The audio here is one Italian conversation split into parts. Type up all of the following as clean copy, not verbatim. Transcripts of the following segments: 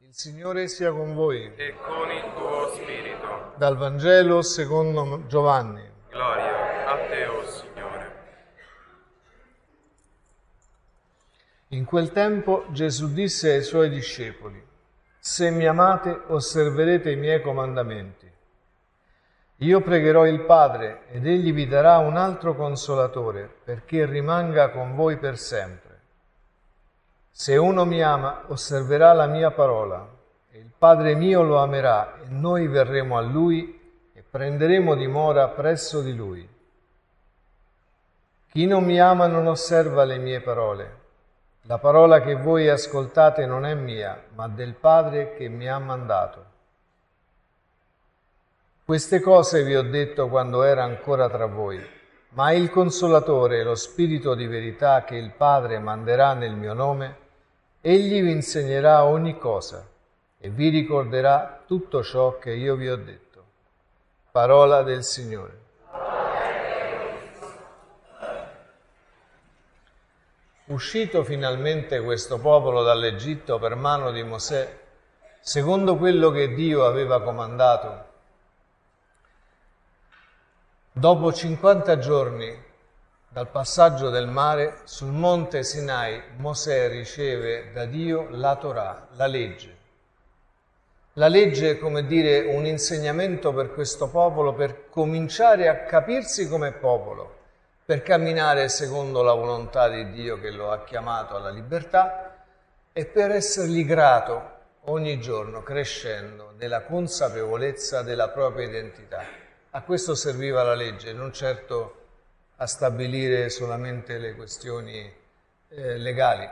Il Signore sia con voi. E con il tuo spirito. Dal Vangelo secondo Giovanni. Gloria a te, o Signore. In quel tempo Gesù disse ai suoi discepoli: «Se mi amate, osserverete i miei comandamenti. Io pregherò il Padre ed egli vi darà un altro consolatore, perché rimanga con voi per sempre. Se uno mi ama, osserverà la mia parola, e il Padre mio lo amerà, e noi verremo a lui e prenderemo dimora presso di lui. Chi non mi ama non osserva le mie parole. La parola che voi ascoltate non è mia, ma del Padre che mi ha mandato. Queste cose vi ho detto quando era ancora tra voi, ma il Consolatore, lo Spirito di verità che il Padre manderà nel mio nome, egli vi insegnerà ogni cosa e vi ricorderà tutto ciò che io vi ho detto. Parola del Signore. Uscito finalmente questo popolo dall'Egitto per mano di Mosè, secondo quello che Dio aveva comandato, dopo 50 giorni dal passaggio del mare, sul monte Sinai, Mosè riceve da Dio la Torah, la legge. La legge è, come dire, un insegnamento per questo popolo per cominciare a capirsi come popolo, per camminare secondo la volontà di Dio che lo ha chiamato alla libertà e per essergli grato ogni giorno, crescendo nella consapevolezza della propria identità. A questo serviva la legge, non certo a stabilire solamente le questioni legali.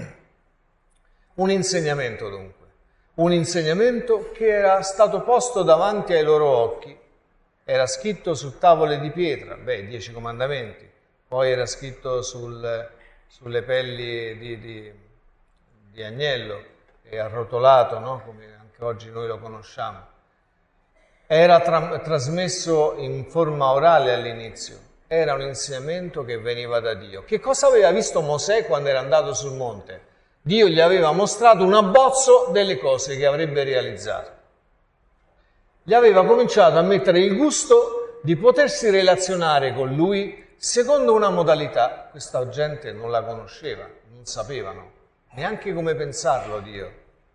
Un insegnamento dunque, un insegnamento che era stato posto davanti ai loro occhi, era scritto su tavole di pietra, i 10 comandamenti, poi era scritto sulle pelli di agnello e arrotolato, no? Come anche oggi noi lo conosciamo. Era trasmesso in forma orale all'inizio. Era un insegnamento che veniva da Dio. Che cosa aveva visto Mosè quando era andato sul monte? Dio gli aveva mostrato un abbozzo delle cose che avrebbe realizzato. Gli aveva cominciato a mettere il gusto di potersi relazionare con lui secondo una modalità. Questa gente non la conosceva, non sapevano neanche come pensarlo Dio.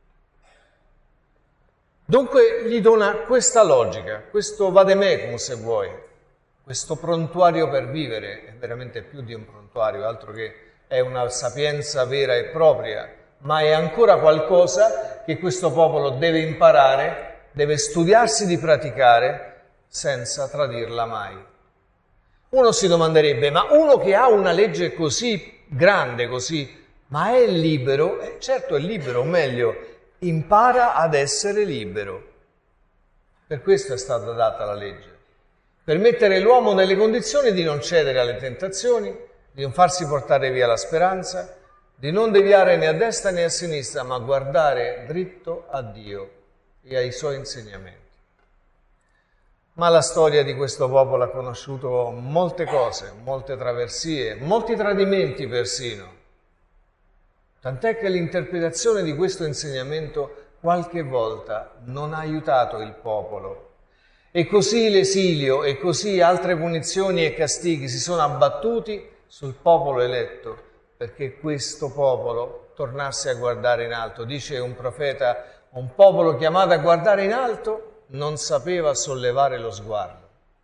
Dunque gli dona questa logica, questo vademecum se vuoi. Questo prontuario per vivere, è veramente più di un prontuario, altro che è una sapienza vera e propria, ma è ancora qualcosa che questo popolo deve imparare, deve studiarsi di praticare senza tradirla mai. Uno si domanderebbe, ma uno che ha una legge così grande, così, ma è libero? Certo è libero, o meglio, impara ad essere libero. Per questo è stata data la legge. Per mettere l'uomo nelle condizioni di non cedere alle tentazioni, di non farsi portare via la speranza, di non deviare né a destra né a sinistra, ma guardare dritto a Dio e ai suoi insegnamenti. Ma la storia di questo popolo ha conosciuto molte cose, molte traversie, molti tradimenti persino. Tant'è che l'interpretazione di questo insegnamento qualche volta non ha aiutato il popolo. E così l'esilio e così altre punizioni e castighi si sono abbattuti sul popolo eletto, perché questo popolo tornasse a guardare in alto. Dice un profeta, un popolo chiamato a guardare in alto non sapeva sollevare lo sguardo.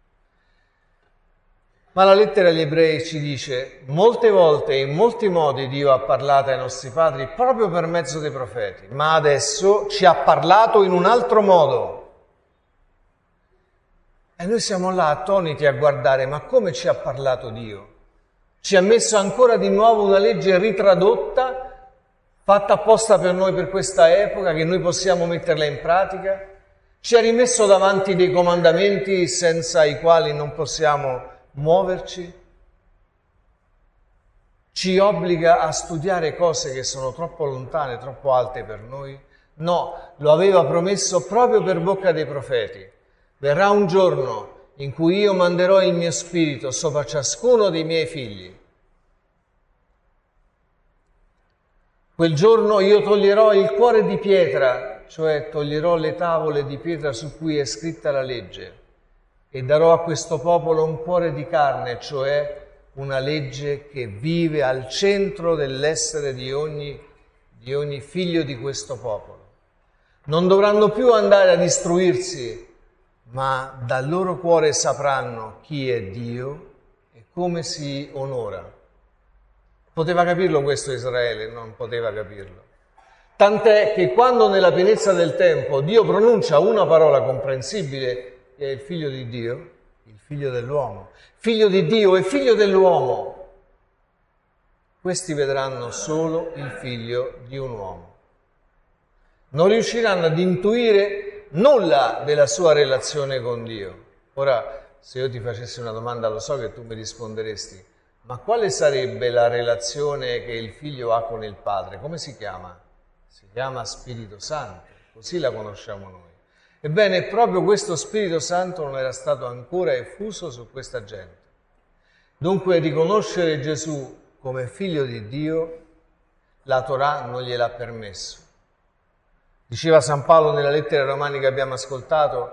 Ma la lettera agli ebrei ci dice, molte volte e in molti modi Dio ha parlato ai nostri padri proprio per mezzo dei profeti, ma adesso ci ha parlato in un altro modo. E noi siamo là attoniti a guardare, ma come ci ha parlato Dio? Ci ha messo ancora di nuovo una legge ritradotta, fatta apposta per noi per questa epoca, che noi possiamo metterla in pratica? Ci ha rimesso davanti dei comandamenti senza i quali non possiamo muoverci? Ci obbliga a studiare cose che sono troppo lontane, troppo alte per noi? No, lo aveva promesso proprio per bocca dei profeti. Verrà un giorno in cui io manderò il mio spirito sopra ciascuno dei miei figli. Quel giorno io toglierò il cuore di pietra, cioè toglierò le tavole di pietra su cui è scritta la legge e darò a questo popolo un cuore di carne, cioè una legge che vive al centro dell'essere di ogni figlio di questo popolo. Non dovranno più andare ad istruirsi, ma dal loro cuore sapranno chi è Dio e come si onora. Poteva capirlo questo Israele? Non poteva capirlo. Tant'è che quando nella pienezza del tempo Dio pronuncia una parola comprensibile, che è il figlio di Dio, il figlio dell'uomo, figlio di Dio e figlio dell'uomo, questi vedranno solo il figlio di un uomo. Non riusciranno ad intuire nulla della sua relazione con Dio. Ora, se io ti facessi una domanda, lo so che tu mi risponderesti, ma quale sarebbe la relazione che il figlio ha con il padre? Come si chiama? Si chiama Spirito Santo, così la conosciamo noi. Ebbene, proprio questo Spirito Santo non era stato ancora effuso su questa gente. Dunque, riconoscere Gesù come figlio di Dio, la Torah non gliel'ha permesso. Diceva San Paolo nella lettera ai Romani che abbiamo ascoltato,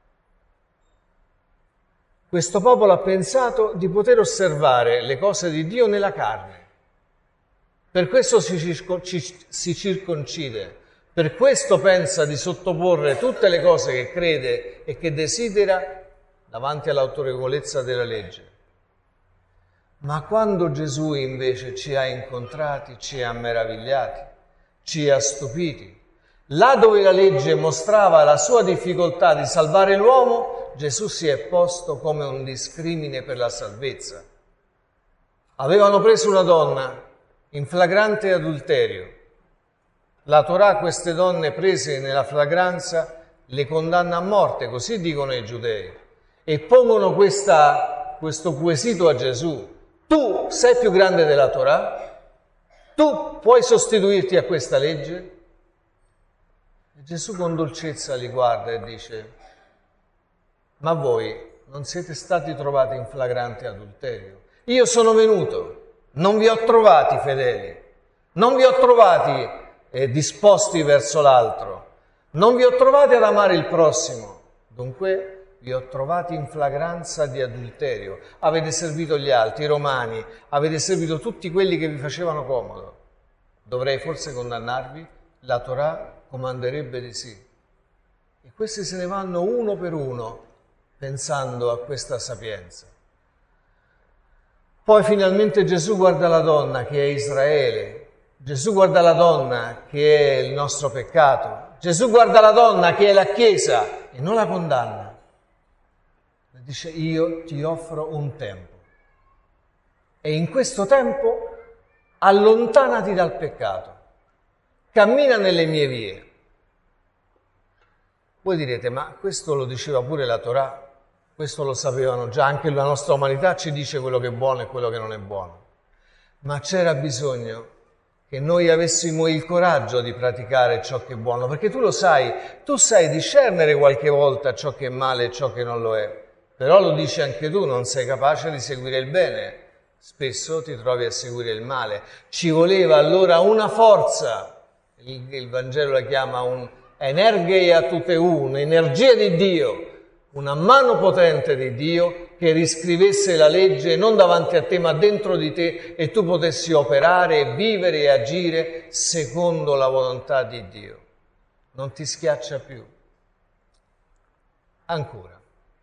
questo popolo ha pensato di poter osservare le cose di Dio nella carne. Per questo si circoncide, per questo pensa di sottoporre tutte le cose che crede e che desidera davanti all'autorevolezza della legge. Ma quando Gesù invece ci ha incontrati, ci ha meravigliati, ci ha stupiti, là dove la legge mostrava la sua difficoltà di salvare l'uomo, Gesù si è posto come un discrimine per la salvezza. Avevano preso una donna in flagrante adulterio. La Torah queste donne prese nella flagranza le condanna a morte, così dicono i giudei, e pongono questo quesito a Gesù. Tu sei più grande della Torah? Tu puoi sostituirti a questa legge? E Gesù con dolcezza li guarda e dice, ma voi non siete stati trovati in flagrante adulterio. Io sono venuto, non vi ho trovati fedeli, non vi ho trovati disposti verso l'altro, non vi ho trovati ad amare il prossimo, dunque vi ho trovati in flagranza di adulterio. Avete servito gli altri, i romani, avete servito tutti quelli che vi facevano comodo. Dovrei forse condannarvi? La Torah comanderebbe di sì. E questi se ne vanno uno per uno pensando a questa sapienza. Poi finalmente Gesù guarda la donna che è Israele, Gesù guarda la donna che è il nostro peccato, Gesù guarda la donna che è la Chiesa e non la condanna. Le dice, io ti offro un tempo e in questo tempo allontanati dal peccato, cammina nelle mie vie. Voi direte, ma questo lo diceva pure la Torah, questo lo sapevano già, anche la nostra umanità ci dice quello che è buono e quello che non è buono. Ma c'era bisogno che noi avessimo il coraggio di praticare ciò che è buono, perché tu lo sai, tu sai discernere qualche volta ciò che è male e ciò che non lo è, però lo dici anche tu, non sei capace di seguire il bene, spesso ti trovi a seguire il male. Ci voleva allora una forza, il Vangelo la chiama un energeia tuteu, un'energia di Dio, una mano potente di Dio che riscrivesse la legge non davanti a te ma dentro di te e tu potessi operare, vivere e agire secondo la volontà di Dio. Non ti schiaccia più. Ancora.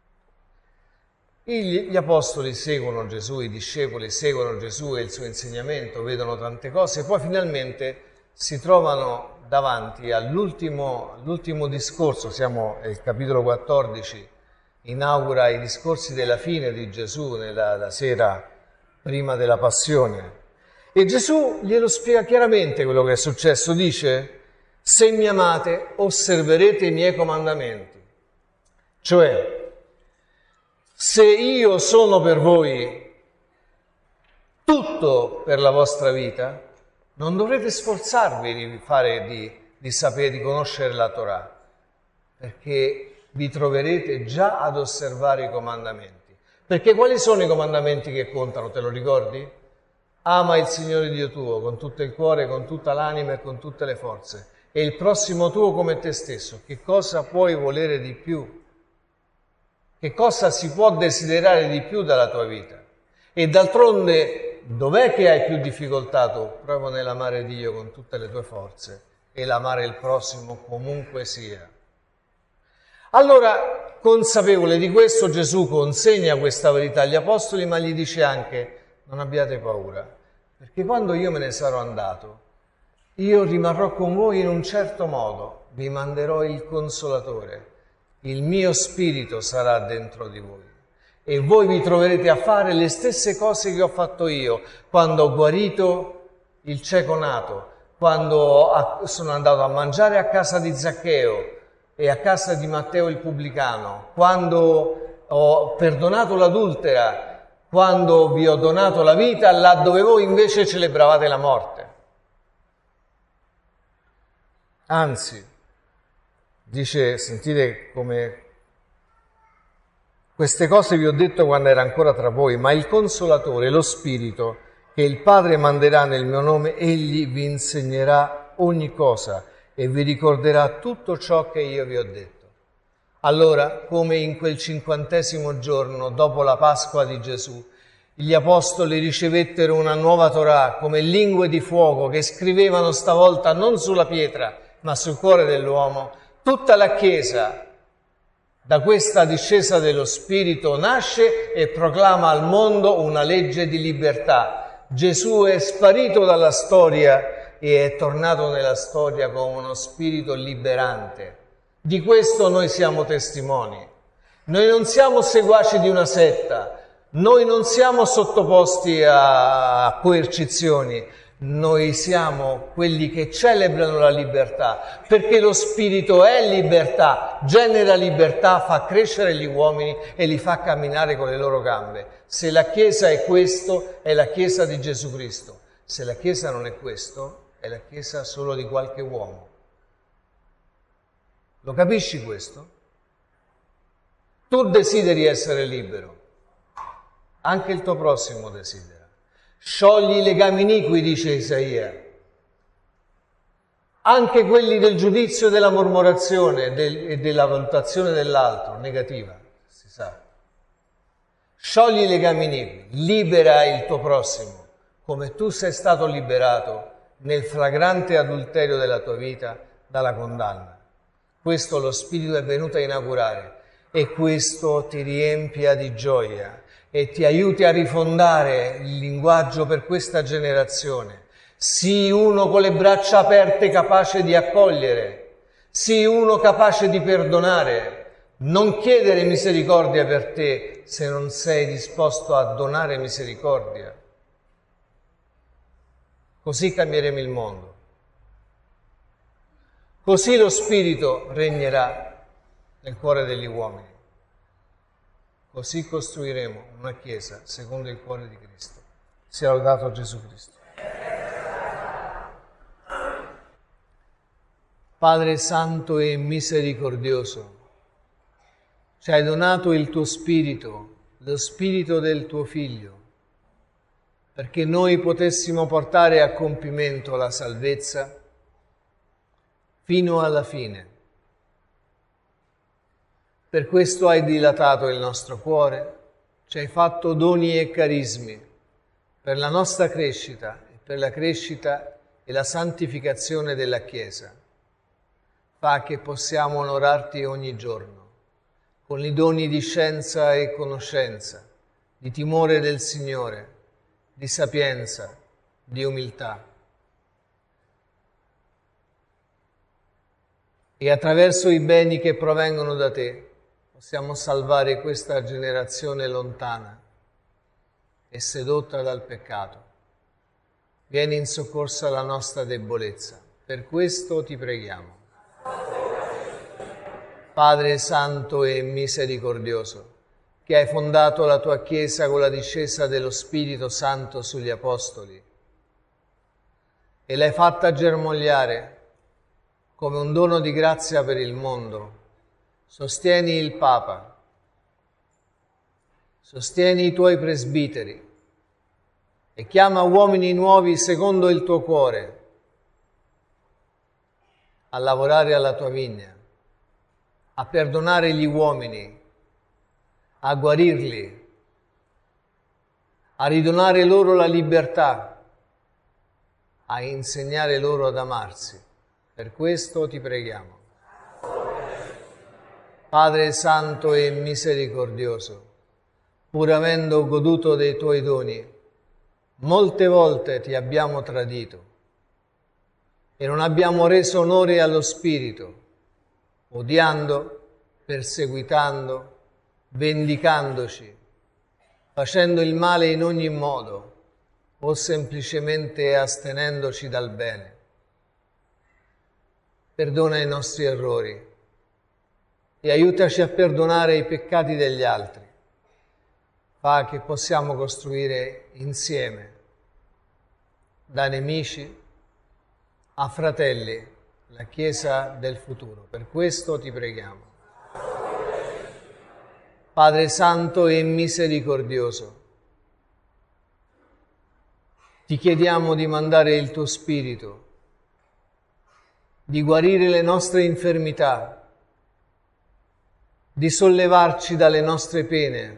Gli apostoli seguono Gesù, i discepoli seguono Gesù e il suo insegnamento, vedono tante cose e poi finalmente si trovano davanti all'ultimo discorso, siamo nel capitolo 14, inaugura i discorsi della fine di Gesù la sera prima della passione. E Gesù glielo spiega chiaramente quello che è successo. Dice, se mi amate osserverete i miei comandamenti. Cioè, se io sono per voi tutto per la vostra vita, non dovrete sforzarvi di sapere, di conoscere la Torah, perché vi troverete già ad osservare i comandamenti. Perché quali sono i comandamenti che contano, te lo ricordi? Ama il Signore Dio tuo con tutto il cuore, con tutta l'anima e con tutte le forze. e il prossimo tuo come te stesso. Che cosa puoi volere di più? Che cosa si può desiderare di più dalla tua vita? E d'altronde, dov'è che hai più difficoltà tu? Prova nell'amare Dio con tutte le tue forze e l'amare il prossimo comunque sia. Allora, consapevole di questo, Gesù consegna questa verità agli apostoli, ma gli dice anche: non abbiate paura, perché quando io me ne sarò andato, io rimarrò con voi in un certo modo, vi manderò il Consolatore, il mio Spirito sarà dentro di voi e voi vi troverete a fare le stesse cose che ho fatto io quando ho guarito il cieco nato, quando sono andato a mangiare a casa di Zaccheo e a casa di Matteo il pubblicano, quando ho perdonato l'adultera, quando vi ho donato la vita là dove voi invece celebravate la morte. Anzi, dice, sentite come queste cose vi ho detto quando era ancora tra voi, ma il Consolatore, lo Spirito, che il Padre manderà nel mio nome, egli vi insegnerà ogni cosa e vi ricorderà tutto ciò che io vi ho detto. Allora, come in quel 50° giorno dopo la Pasqua di Gesù, gli apostoli ricevettero una nuova Torah come lingue di fuoco che scrivevano stavolta non sulla pietra, ma sul cuore dell'uomo, tutta la Chiesa, da questa discesa dello Spirito, nasce e proclama al mondo una legge di libertà. Gesù è sparito dalla storia e è tornato nella storia con uno spirito liberante. Di questo noi siamo testimoni. Noi non siamo seguaci di una setta, noi non siamo sottoposti a coercizioni, noi siamo quelli che celebrano la libertà, perché lo Spirito è libertà, genera libertà, fa crescere gli uomini e li fa camminare con le loro gambe. Se la Chiesa è questo, è la Chiesa di Gesù Cristo. Se la Chiesa non è questo, è la Chiesa solo di qualche uomo. Lo capisci questo? Tu desideri essere libero, anche il tuo prossimo desidera. Sciogli i legami iniqui, dice Isaia, anche quelli del giudizio e della mormorazione e della valutazione dell'altro, negativa, si sa. Sciogli i legami iniqui, libera il tuo prossimo, come tu sei stato liberato nel flagrante adulterio della tua vita dalla condanna. Questo lo Spirito è venuto a inaugurare e questo ti riempia di gioia e ti aiuti a rifondare il linguaggio per questa generazione. Sii uno con le braccia aperte capace di accogliere, sii uno capace di perdonare. Non chiedere misericordia per te se non sei disposto a donare misericordia. Così cambieremo il mondo. Così lo Spirito regnerà nel cuore degli uomini. Così costruiremo una Chiesa secondo il cuore di Cristo. Sia lodato Gesù Cristo. Padre Santo e misericordioso, ci hai donato il tuo Spirito, lo Spirito del tuo Figlio, perché noi potessimo portare a compimento la salvezza fino alla fine. Per questo hai dilatato il nostro cuore, ci hai fatto doni e carismi per la nostra crescita e per la crescita e la santificazione della Chiesa. Fa che possiamo onorarti ogni giorno con i doni di scienza e conoscenza, di timore del Signore, di sapienza, di umiltà. E attraverso i beni che provengono da te possiamo salvare questa generazione lontana e sedotta dal peccato. Vieni in soccorso alla nostra debolezza. Per questo ti preghiamo. Padre Santo e misericordioso, che hai fondato la tua Chiesa con la discesa dello Spirito Santo sugli Apostoli e l'hai fatta germogliare come un dono di grazia per il mondo, sostieni il Papa, sostieni i tuoi presbiteri e chiama uomini nuovi secondo il tuo cuore a lavorare alla tua vigna, a perdonare gli uomini, a guarirli, a ridonare loro la libertà, a insegnare loro ad amarsi. Per questo ti preghiamo. Padre Santo e misericordioso, pur avendo goduto dei tuoi doni, molte volte ti abbiamo tradito e non abbiamo reso onore allo Spirito, odiando, perseguitando, vendicandoci, facendo il male in ogni modo o semplicemente astenendoci dal bene. Perdona i nostri errori e aiutaci a perdonare i peccati degli altri. Fa che possiamo costruire insieme, da nemici a fratelli, la Chiesa del futuro. Per questo ti preghiamo. Padre Santo e misericordioso, ti chiediamo di mandare il tuo Spirito, di guarire le nostre infermità, di sollevarci dalle nostre pene,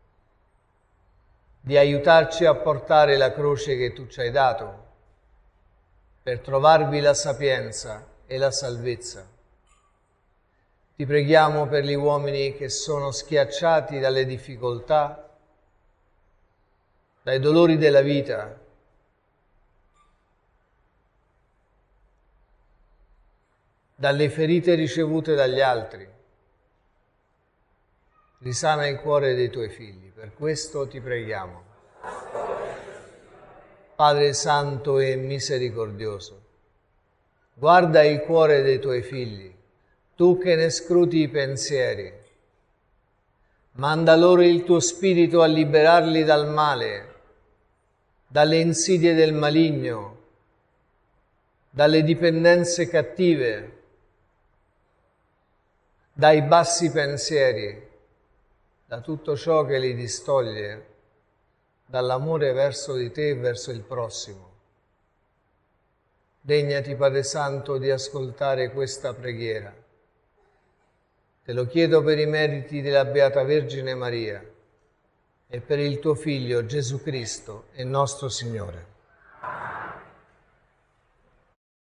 di aiutarci a portare la croce che tu ci hai dato, per trovarvi la sapienza e la salvezza. Ti preghiamo per gli uomini che sono schiacciati dalle difficoltà, dai dolori della vita, dalle ferite ricevute dagli altri. Risana il cuore dei tuoi figli, per questo ti preghiamo. Padre Santo e misericordioso, guarda il cuore dei tuoi figli, tu che ne scruti i pensieri. Manda loro il tuo Spirito a liberarli dal male, dalle insidie del maligno, dalle dipendenze cattive, dai bassi pensieri, da tutto ciò che li distoglie dall'amore verso di te e verso il prossimo. Degnati, Padre Santo, di ascoltare questa preghiera. Te lo chiedo per i meriti della Beata Vergine Maria e per il tuo Figlio Gesù Cristo e nostro Signore.